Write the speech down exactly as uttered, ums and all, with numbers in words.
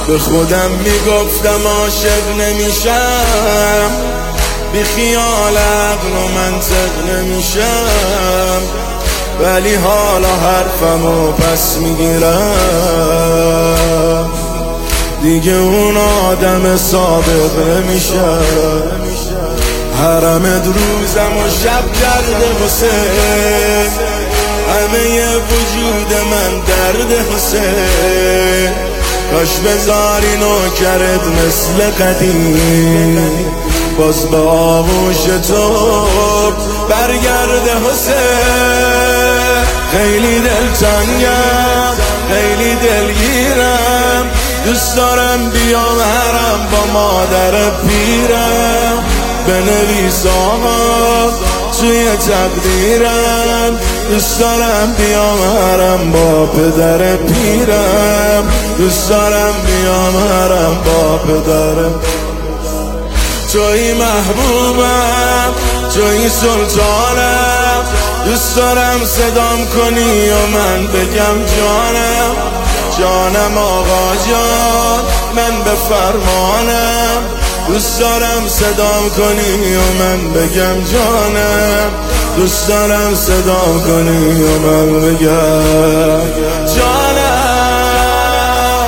به خودم میگفتم عاشق نمیشم، بی خیال عقل و منطق نمیشم، ولی حالا حرفمو پس میگیرم، دیگه اون آدم صادق نمیشم. حرمت روزم و شب درد حسین، همه وجود من درد حسین، کاش بذاری نوکرت مثل قدیم، باز به آغوش تو برگرد حسین. خیلی دلتنگم، خیلی دلگیرم، دوست دارم بیام حرم با مادر پیرم، بنویس آقا توی تقدیرم، دوست دارم بیام حرم با پدر پیرم، دوست دارم بیام حرم با پدرم. توی محبوبم، توی سلطانم، دوست دارم صدام کنی و من بگم جانم، جانم آقا جان من به فرمانم، دوست دارم صدام کنی و من بگم جانم، دوست دارم صدام کنی و من بگم